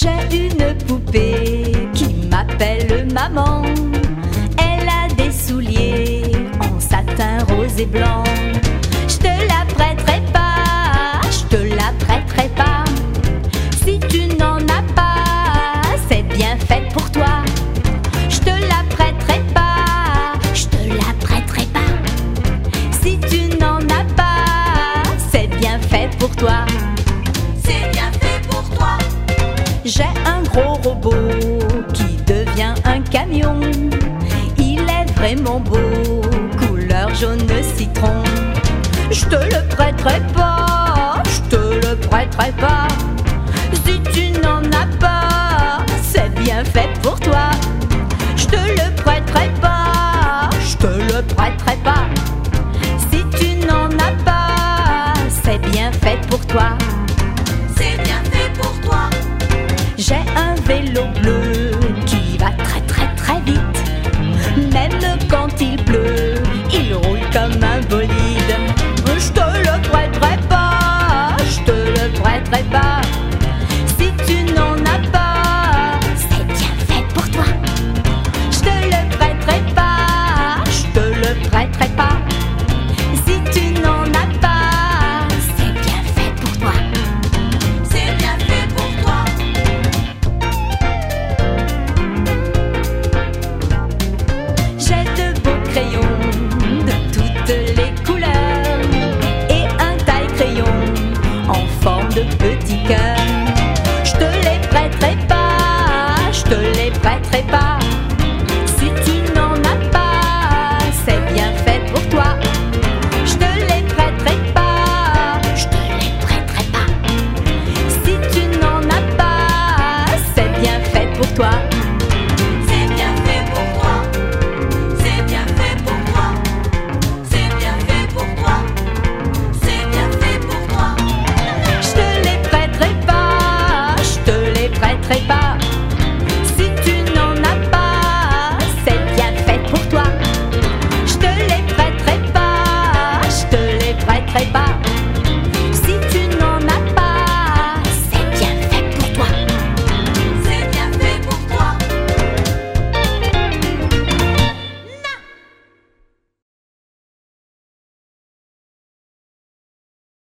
J'ai une poupée qui m'appelle maman. Elle a des souliers en satin rose et blanc. Je te la prêterai pas, je te la prêterai pas. Si tu n'en as pas, c'est bien fait pour toi. Je te la prêterai pas, je te la prêterai pas. Si tu n'en as pas, c'est bien fait pour toi. C'est bien fait pour toi. J'ai un gros robot qui devient un camion. Il est vraiment beau, couleur jaune citron. Je te le prêterai pas, je te le prêterai pas. Si tu n'en as pas, c'est bien fait pour toi. Je te le prêterai pas, je te le prêterai pas. Si tu n'en as pas, c'est bien fait pour toi. C'est bien fait pour toi. J'ai un vélo bleu qui va très très très vite. Même quand il pleut, il roule comme un bolide. Je te le prêterai pas, je te le prêterai pas.